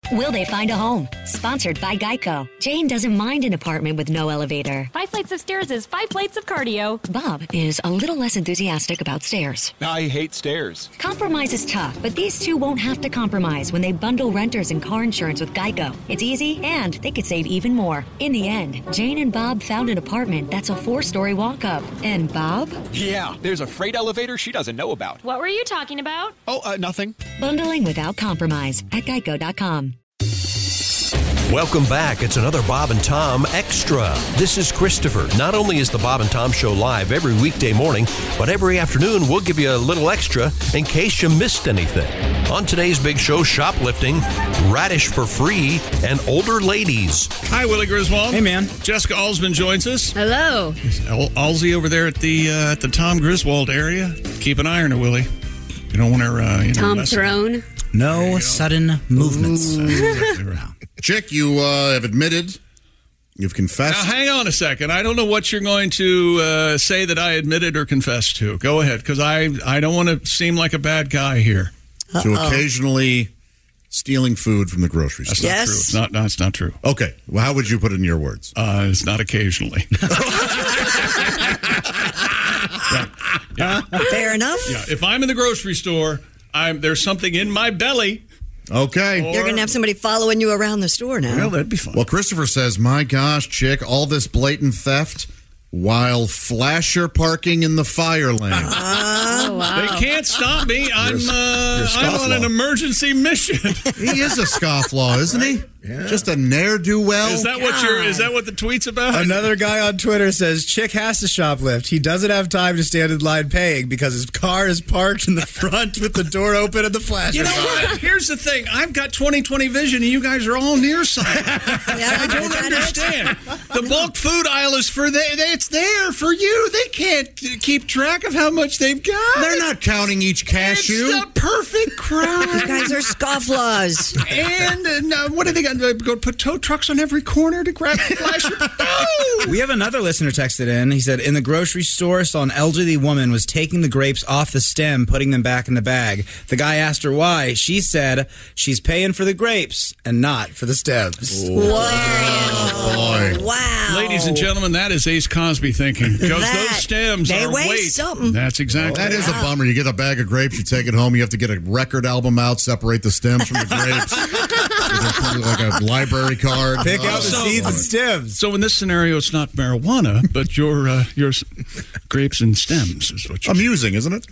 Will they find a home? Sponsored by Geico. Jane doesn't mind an apartment with no elevator. 5 flights of stairs is 5 plates of cardio. Bob is a little less enthusiastic about stairs. I hate stairs. Compromise is tough, but these two won't have to compromise when they bundle renters and car insurance with Geico. It's easy, and they could save even more. In the end, Jane and Bob found an apartment that's a 4-story walk-up. And Bob? Yeah, there's a freight elevator she doesn't know about. What were you talking about? Oh, nothing. Bundling without compromise at Geico.com. Welcome back. It's another Bob and Tom Extra. This is Christopher. Not only is the Bob and Tom Show live every weekday morning, but every afternoon we'll give you a little extra in case you missed anything. On today's big show, shoplifting, radish for free, and older ladies. Hi, Willie Griswold. Hey, man. Jessica Alsman joins us. Hello. Alsy over there at the Tom Griswold area. Keep an eye on her, Willie. You don't want her, Tom Throne. No sudden movements. Exactly right. Chick, you have admitted, you've confessed. Now, hang on a second. I don't know what you're going to say that I admitted or confessed to. Go ahead, because I don't want to seem like a bad guy here. To occasionally stealing food from the grocery store. That's not true. It's not true. Okay. Well, how would you put it in your words? It's not occasionally. Yeah. Fair enough. Yeah. If I'm in the grocery store, there's something in my belly. Okay. You're going to have somebody following you around the store now. Well, that'd be fun. Well, Christopher says, my gosh, Chick, all this blatant theft while flasher parking in the fire lane. Oh, wow. They can't stop me. I'm on an emergency mission. He is a scofflaw, isn't he? Yeah. Just a ne'er-do-well. Is that what the tweet's about? Another guy on Twitter says, Chick has to shoplift. He doesn't have time to stand in line paying because his car is parked in the front with the door open and the flasher. You know what? Here's the thing. I've got 20/20 vision, and you guys are all nearsighted. I don't understand. The bulk food aisle is it's there for you. They can't keep track of how much they've got. They're not counting each cashew. It's the perfect crowd. You guys are scofflaws. And what are they going to go put tow trucks on every corner to grab the flasher? No! We have another listener texted in. He said, in the grocery store, saw an elderly woman was taking the grapes off the stem, putting them back in the bag. The guy asked her why. She said she's paying for the grapes and not for the stems. Oh, boy. Wow. Ladies and gentlemen, that is Ace Cosby thinking. Because those stems they are weigh weight. something. That's exactly. That is a bummer. You get a bag of grapes, you take it home, you have to get a record album out, separate the stems from the grapes. Like a library card. Pick out the seeds and stems. So in this scenario, it's not marijuana, but your grapes and stems is what you're amusing, isn't it?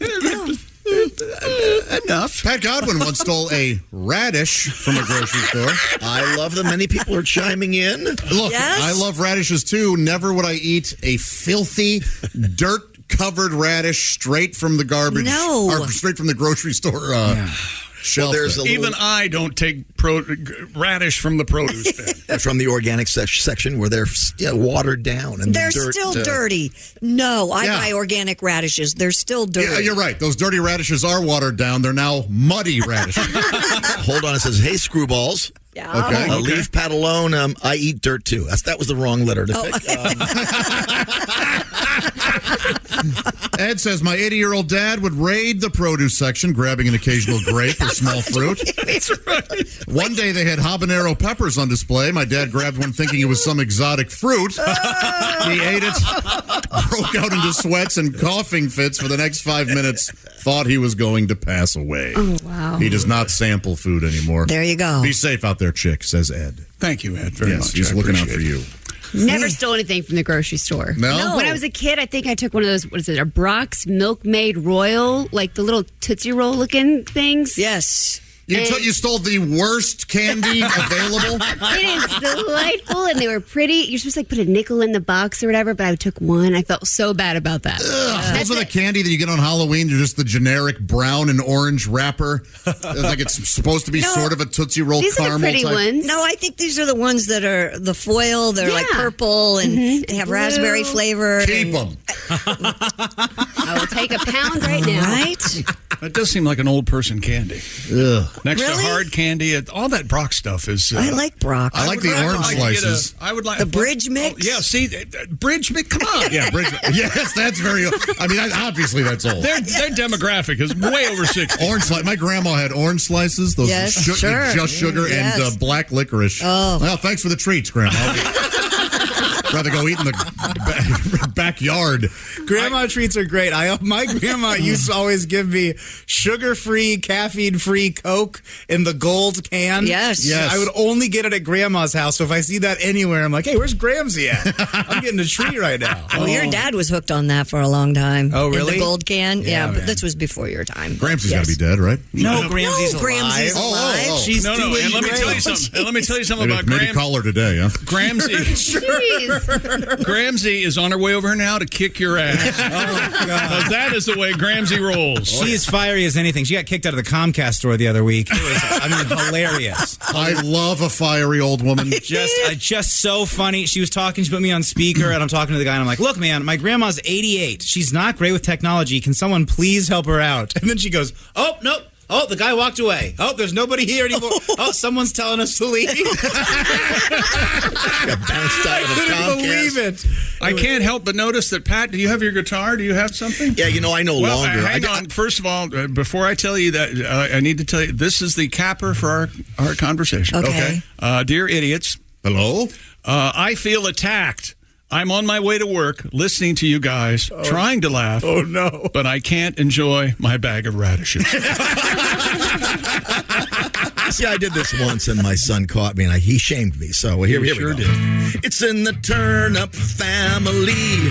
Enough. Pat Godwin once stole a radish from a grocery store. I love that many people are chiming in. Look, Yes? I love radishes too. Never would I eat a filthy, dirt-covered radish straight from the garbage. No. Or straight from the grocery store shelf. Well, even I don't take radish from the produce bin. From the organic section where they're watered down. And They're dirt, still dirty. No, I Yeah. buy organic radishes. They're still dirty. Yeah, you're right. Those dirty radishes are watered down. They're now muddy radishes. Hold on. It says, hey, screwballs. Yeah. Okay. Leave Pat alone. I eat dirt, too. That was the wrong letter to pick. Ed says, my 80-year-old dad would raid the produce section, grabbing an occasional grape or small fruit. That's right. One day they had habanero peppers on display. My dad grabbed one thinking it was some exotic fruit. He ate it, broke out into sweats and coughing fits for the next 5 minutes, thought he was going to pass away. Oh, wow. He does not sample food anymore. There you go. Be safe out there, Chick, says Ed. Thank you, Ed, very much. Yes, he's looking out for appreciate you. Never stole anything from the grocery store. No? When I was a kid, I think I took one of those, what is it, a Brock's Milkmaid Royal, like the little Tootsie Roll looking things. Yes. You stole the worst candy available? It is delightful, and they were pretty. You're supposed to like put a nickel in the box or whatever, but I took one. I felt so bad about that. Those are the candy that you get on Halloween. They're just the generic brown and orange wrapper. Like it's supposed to be sort of a Tootsie Roll These caramel are the pretty type. ones. No, I think these are the ones that are the foil. They're like purple, and they have raspberry flavor. Keep them. I will take a pound right now. Right? That does seem like an old person candy. Ugh. Next Really? to hard candy, all that Brock stuff is. I like Brock. I like the orange slices. I would like The bridge mix? Oh, yeah, see, bridge mix. Come on. Yeah, yes, that's very. I mean, obviously that's old. Their demographic is way over 60. Orange slice. My grandma had orange slices. Those Yes, sure. Just sugar Yes. and black licorice. Oh. Well, thanks for the treats, Grandma. I'd rather go eat in the backyard. Grandma treats are great. My grandma used to always give me sugar-free, caffeine-free Coke in the gold can. Yes. I would only get it at Grandma's house. So if I see that anywhere, I'm like, hey, where's Gramsy at? I'm getting a treat right now. Well, your dad was hooked on that for a long time. Oh, really? In the gold can. Yeah, But man. this was before your time. Gramsy's got to be dead, right? No, Gramsy's No, alive. Gramsy's alive. Oh. She's No, doing and let me great. tell you something. And let me tell you something about Maybe call her today, huh? Gramsy. Jeez. Gramsy is on her way over here now to kick your ass. Because that is the way Gramsy rolls. She is fiery as anything. She got kicked out of the Comcast store the other week. It was, hilarious. I love a fiery old woman. Just so funny. She was talking. She put me on speaker, and I'm talking to the guy, and I'm like, "Look, man, my grandma's 88. She's not great with technology. Can someone please help her out?" And then she goes, "Oh, nope. Oh, the guy walked away. Oh, there's nobody here anymore. Oh, someone's telling us to leave." I couldn't believe it. I can't help but notice that, Pat, do you have your guitar? Do you have something? Yeah, I know Well, longer. hang on. First of all, before I tell you that, I need to tell you, this is the capper for our conversation. Okay. Dear idiots. Hello? I feel attacked. I'm on my way to work, listening to you guys, trying to laugh. Oh, no. But I can't enjoy my bag of radishes. See, I did this once, and my son caught me, and he shamed me. So here we sure go. did. It's in the turnip family.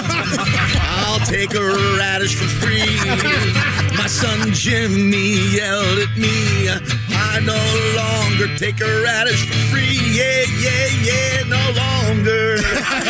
I'll take a radish for free. My son Jimmy yelled at me. I no longer take a radish for free. Yeah, no longer.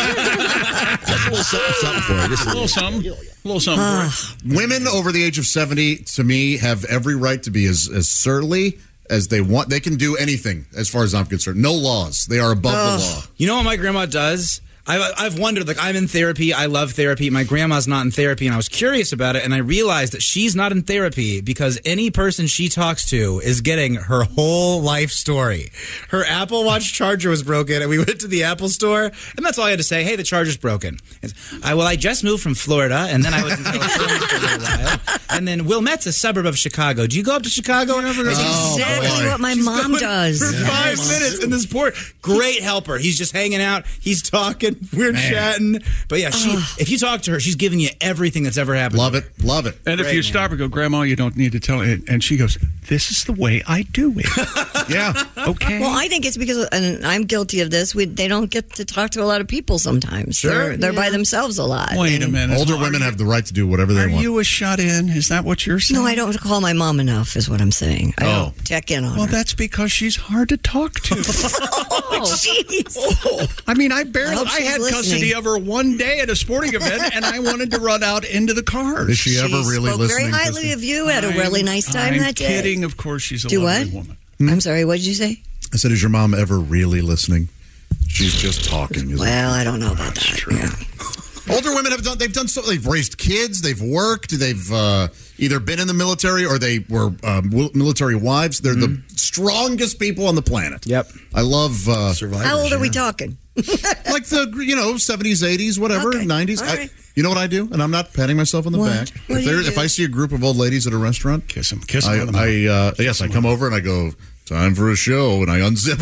Just a little something for you. Just A little something. For it. Women over the age of 70, to me, have every right to be as surly as they want. They can do anything, as far as I'm concerned. No laws. They are above the law. You know what my grandma does? I've wondered, I'm in therapy. I love therapy. My grandma's not in therapy, and I was curious about it, and I realized that she's not in therapy because any person she talks to is getting her whole life story. Her Apple Watch charger was broken, and we went to the Apple store, and that's all I had to say. Hey, the charger's broken. I just moved from Florida, and then I was in California for a little while, and then Wilmette's a suburb of Chicago. Do you go up to Chicago? That's exactly what my mom does. For 5 minutes, and this poor, great helper. He's just hanging out. He's talking. We're chatting. But yeah, if you talk to her, she's giving you everything that's ever happened. Love it. And if you stop and go, Grandma, you don't need to tell it. And she goes, this is the way I do it. Yeah. Okay. Well, I think it's because, and I'm guilty of this, they don't get to talk to a lot of people sometimes. Sure. They're by themselves a lot. Wait a minute. Older women have the right to do whatever they Are want. you a shut-in? Is that what you're saying? No, I don't call my mom enough, is what I'm saying. I don't check in on Well, her. that's because she's hard to talk to. Oh, jeez. I mean, I hope had she's custody listening. of her one day at a sporting event, and I wanted to run out into the cars. Is she ever really spoke listening? very highly Christy? of you. Had a really nice time I'm that day. kidding. Of course, she's a Do lovely what? woman. I'm sorry, what did you say? I said, is your mom ever really listening? She's just talking. Isn't Well, I don't know about that. true. Yeah. Older women they've done so. They've raised kids. They've worked. They've either been in the military or they were military wives. They're the strongest people on the planet. Yep. I love survivors. How old are we yeah. talking? like the 70s, 80s, whatever, Okay. 90s. All right. You know what I do, and I'm not patting myself on the What? back. What do you do? If I see a group of old ladies at a restaurant, Kiss them on the mouth. yes, I come over and I go, time for a show, and I unzip.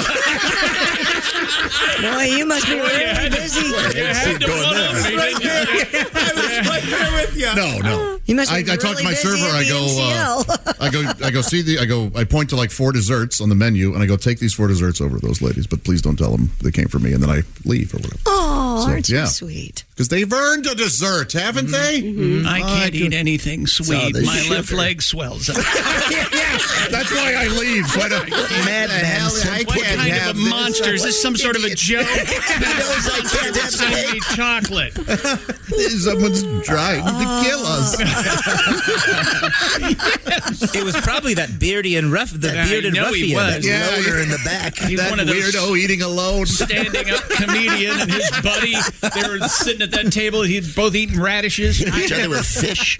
Boy, you must be really busy. You had to one-up me, didn't you? No. You must be I talk to really my busy server. at I the go, NCL. I point to like 4 desserts on the menu, and I go, take these 4 desserts over to those ladies, but please don't tell them they came from me, and then I leave or whatever. Oh, So, aren't you yeah. sweet? Because they've earned a dessert, haven't they? I can't eat anything sweet. they My sugar. left leg swells up. Yeah. That's why I leave. So I don't. Madman. What kind of a monster? Is this some sort of a joke? Send me chocolate. Someone's trying to kill us. It was probably that bearded ruffian. He was. Loader in the back. He's That one of those weirdo eating alone. standing up comedian and his buddy. They were sitting at that table. He'd both eating radishes. Each other were fish.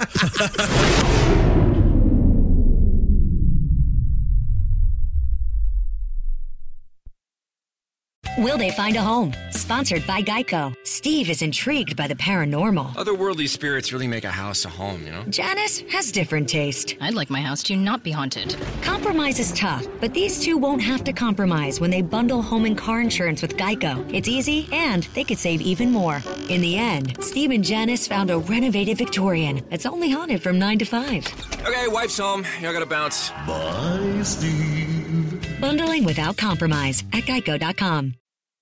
Will they find a home? Sponsored by Geico. Steve is intrigued by the paranormal. Otherworldly spirits really make a house a home, you know? Janice has different taste. I'd like my house to not be haunted. Compromise is tough, but these two won't have to compromise when they bundle home and car insurance with Geico. It's easy, and they could save even more. In the end, Steve and Janice found a renovated Victorian that's only haunted from 9 to 5. Okay, wife's home. Y'all gotta bounce. Bye, Steve. Bundling without compromise at geico.com.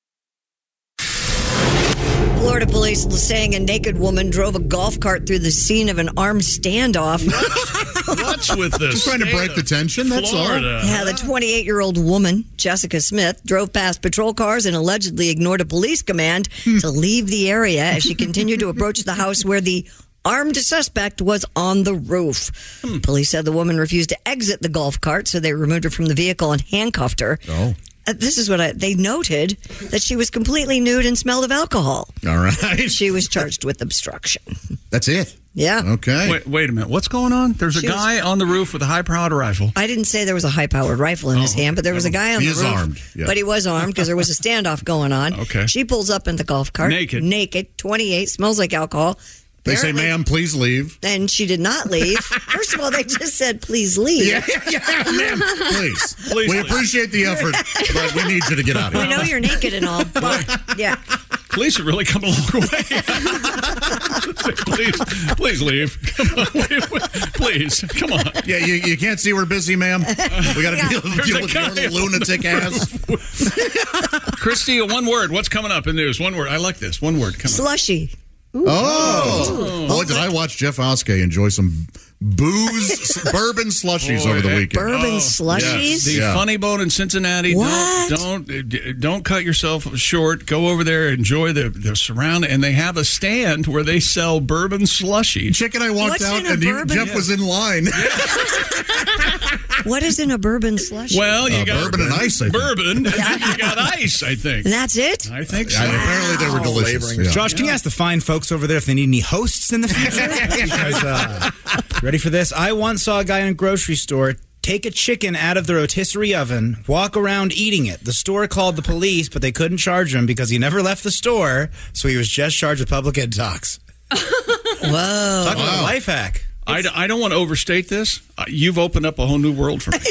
Florida police saying a naked woman drove a golf cart through the scene of an armed standoff. What's with this? Just trying to break the tension, that's Florida. all. Yeah, the 28-year-old woman, Jessica Smith, drove past patrol cars and allegedly ignored a police command to leave the area as she continued to approach the house where the armed suspect was on the roof. Police said the woman refused to exit the golf cart, so they removed her from the vehicle and handcuffed her. Oh. This is what they noted, that she was completely nude and smelled of alcohol. All right. She was charged with obstruction. That's it. Yeah. Okay. Wait a minute. What's going on? There's a guy on the roof with a high-powered rifle. I didn't say there was a high-powered rifle in his hand, but there was a guy on the roof. He is armed. Yeah. But he was armed because there was a standoff going on. Okay. She pulls up in the golf cart. Naked, 28, smells like alcohol. They say, ma'am, please leave. And she did not leave. First of all, they just said, please leave. Yeah, ma'am, please. We appreciate the effort, but we need you to get out of here. We know you're naked and all, but yeah. Police have really come a long way. please leave. Come on, please, come on. Yeah, you can't see we're busy, ma'am. We got to deal with your lunatic ass. Christy, one word. What's coming up in news? One word. I like this. One word. Coming Slushy. Boy, did I watch Jeff Oskey enjoy some bourbon slushies over the weekend. Bourbon slushies? The Funny Bone in Cincinnati. What? Don't cut yourself short. Go over there, enjoy the surround, and they have a stand where they sell bourbon slushies. Chick and I walked out, and Jeff was in line. What is in a bourbon slushie? Well, you got bourbon and ice. I think. Bourbon. You got ice, I think. And that's it? I think so. Apparently they were delicious. Yeah. Josh, can you ask the fine folks over there if they need any hosts in the future? Because, ready for this? I once saw a guy in a grocery store take a chicken out of the rotisserie oven, walk around eating it. The store called the police, but they couldn't charge him because he never left the store, so he was just charged with public intox. Whoa. Talk about a life hack. I don't want to overstate this. You've opened up a whole new world for me.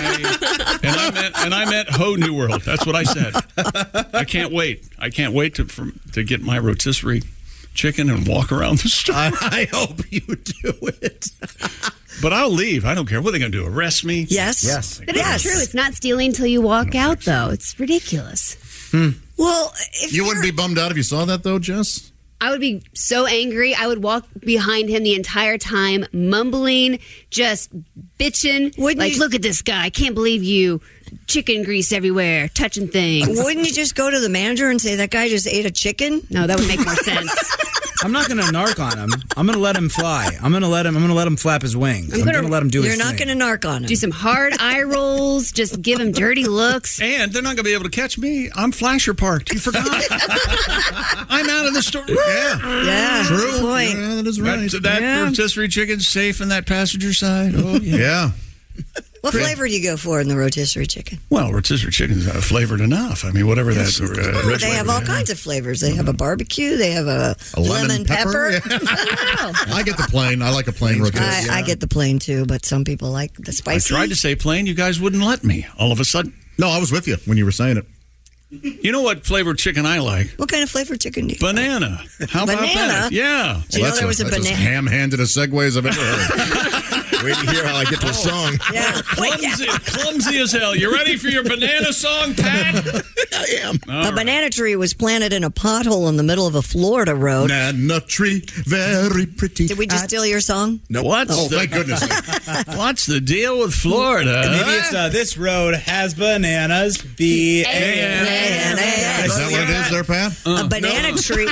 I meant whole new world. That's what I said. I can't wait. I can't wait to get my rotisserie chicken and walk around the store. I hope you do it. But I'll leave. I don't care. What are they going to do? Arrest me? Yes. But it's true. It's not stealing until you walk out, though. It's ridiculous. Well, you wouldn't be bummed out if you saw that, though, Jess? I would be so angry. I would walk behind him the entire time, mumbling, just bitching. Look at this guy. I can't believe you. Chicken grease everywhere, touching things. Wouldn't you just go to the manager and say, that guy just ate a chicken? No, that would make more sense. I'm not going to narc on him. I'm going to let him fly. I'm going to let him flap his wings. I'm going to let him do his thing. You're not going to narc on him. Do some hard eye rolls. Just give him dirty looks. And they're not going to be able to catch me. I'm flasher parked. You forgot. I'm out of the store. Yeah. True. Good point. Yeah, that is right. That rotisserie chicken's safe in that passenger side. Oh, Yeah. What flavor do you go for in the rotisserie chicken? Well, rotisserie chicken's flavored enough. I mean, whatever that. They have all kinds of flavors. They have a barbecue. They have a lemon pepper. Yeah. I get the plain. I like a plain rotisserie. I get the plain too, but some people like the spicy. I tried to say plain. You guys wouldn't let me. All of a sudden. No, I was with you when you were saying it. You know what flavored chicken I like? What kind of flavored chicken do you Banana. How about that? Yeah. Do you know there was a that's banana? as ham-handed a segue as I've ever heard. Wait to hear how I get to a song. Yeah. Clumsy as hell. You ready for your banana song, Pat? I am. A banana tree was planted in a pothole in the middle of a Florida road. Banana tree, very pretty. Did we just steal your song? No. What? Oh, thank goodness. What's the deal with Florida? Maybe it's this road has bananas. B-A-N-A-N-A. Is that what it is there, Pat? A banana tree.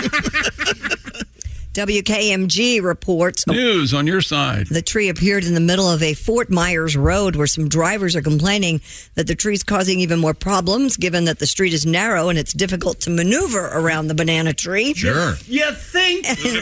WKMG reports News on your side. the tree appeared in the middle of a Fort Myers road where some drivers are complaining that the tree's causing even more problems given that the street is narrow and it's difficult to maneuver around the banana tree. Sure. You think?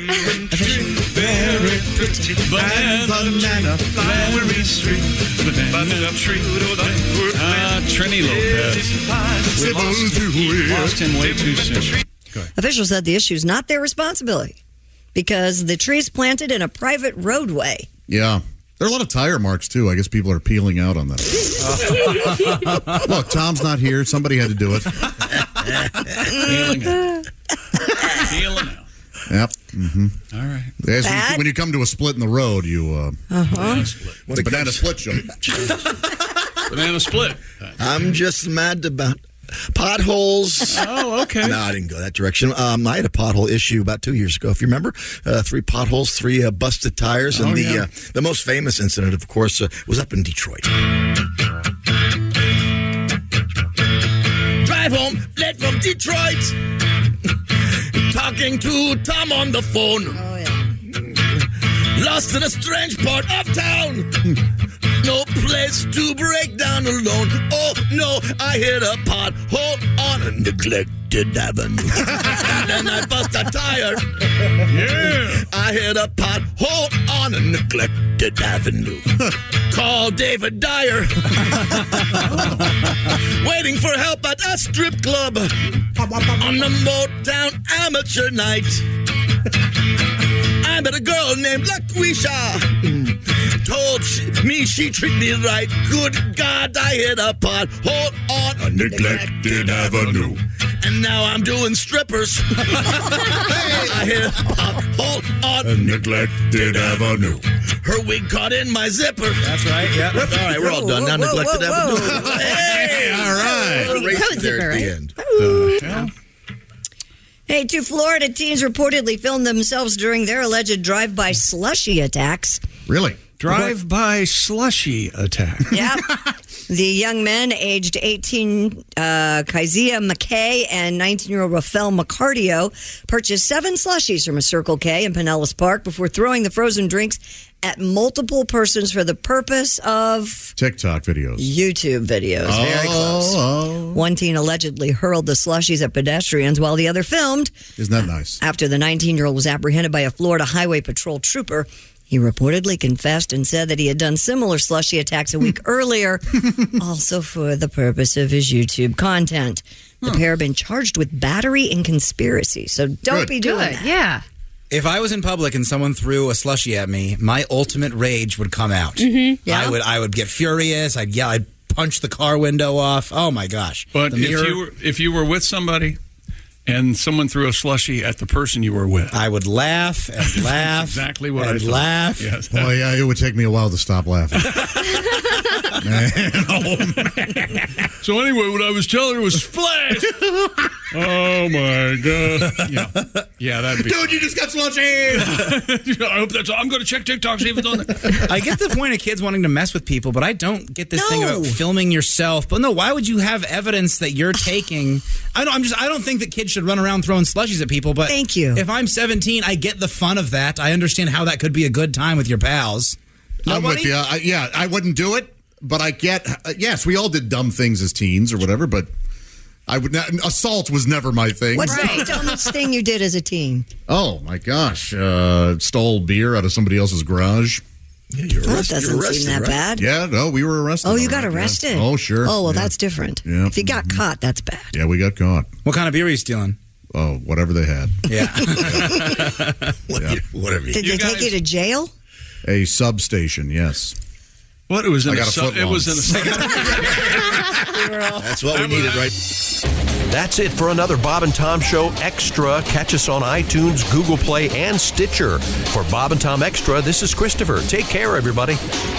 Very pretty banana flowery street. Banana tree. Trini Lopez. We lost him way too soon. Officials said the issue is not their responsibility because the tree is planted in a private roadway. Yeah. There are a lot of tire marks, too. I guess people are peeling out on that. Look, Tom's not here. Somebody had to do it. Peeling out. Peeling out. Yep. Mm-hmm. All right. When you come to a split in the road, you... Banana split. It's a banana split show. Banana split. I'm just mad about potholes. Oh, okay. No, I didn't go that direction. I had a pothole issue about 2 years ago. If you remember, 3 potholes, 3 busted tires, and the most famous incident, of course, was up in Detroit. Drive home late from Detroit, talking to Tom on the phone. Oh, yeah. Lost in a strange part of town. No place to break down alone. Oh, no, I hit a pothole on a neglected avenue. And then I bust a tire. Yeah. I hit a pothole on a neglected avenue. Call David Dyer. Waiting for help at a strip club on the Motown amateur night. I met a girl named LaQuisha. Told me she treat me right. Good God, I hit a pothole on a neglected avenue. And now I'm doing strippers. I hit a pothole on a neglected avenue. Her wig caught in my zipper. That's right, yeah. All right, we're all done now. Neglected avenue. Hey, all right. Right there at the end. Hell? Hey, 2 Florida teens reportedly filmed themselves during their alleged drive-by slushy attacks. Really? Drive-by slushy attack. Yeah. The young men, aged 18, Keziah McKay and 19-year-old Rafael McCardio, purchased 7 slushies from a Circle K in Pinellas Park before throwing the frozen drinks at multiple persons for the purpose of... TikTok videos. YouTube videos. Very close. One teen allegedly hurled the slushies at pedestrians while the other filmed. Isn't that nice? After the 19-year-old was apprehended by a Florida Highway Patrol trooper, he reportedly confessed and said that he had done similar slushy attacks a week earlier, also for the purpose of his YouTube content. The pair have been charged with battery and conspiracy, so don't be doing that. Yeah. If I was in public and someone threw a slushie at me, my ultimate rage would come out. Yeah. I would get furious. I'd yell. I'd punch the car window off. Oh my gosh! But if you were with somebody and someone threw a slushie at the person you were with, I would laugh and laugh. Exactly what and I thought. laugh. Yes. Well, yeah, it would take me a while to stop laughing. So anyway, what I was telling her was splash. Oh my god! Yeah, that'd be. Dude, you just got slushy. I hope that's. I'm going to check TikTok, see if it's on there. I get the point of kids wanting to mess with people, but I don't get this thing about filming yourself. But no, why would you have evidence that you're taking? I don't think that kids should run around throwing slushies at people. But thank you. If I'm 17, I get the fun of that. I understand how that could be a good time with your pals. I'm with you. I wouldn't do it, but I get. Yes, we all did dumb things as teens or whatever, but. Assault was never my thing. What's the dumbest thing you did as a teen? Oh, my gosh. Stole beer out of somebody else's garage. Yeah, you're That doesn't seem that bad. Yeah, no, we were arrested. Oh, you got arrested? Yeah. Oh, sure. Oh, well, yeah. that's different. Yeah. If you got caught, that's bad. Yeah, we got caught. What kind of beer were you stealing? Oh, whatever they had. Yeah. Whatever. Did they take you to jail? A substation, yes. What? It was in I got a foot long. It was in a. That's what we needed, right? That's it for another Bob and Tom Show Extra. Catch us on iTunes, Google Play, and Stitcher. For Bob and Tom Extra, this is Christopher. Take care, everybody.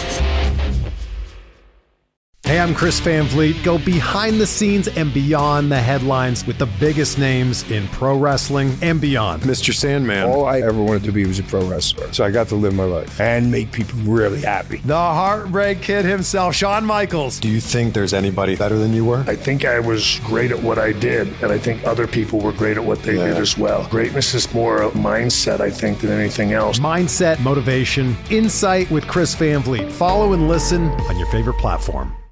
Hey, I'm Chris Van Vliet. Go behind the scenes and beyond the headlines with the biggest names in pro wrestling and beyond. Mr. Sandman. All I ever wanted to be was a pro wrestler. So I got to live my life and make people really happy. The Heartbreak Kid himself, Shawn Michaels. Do you think there's anybody better than you were? I think I was great at what I did, and I think other people were great at what they did as well. Greatness is more a mindset, I think, than anything else. Mindset, motivation, insight with Chris Van Vliet. Follow and listen on your favorite platform.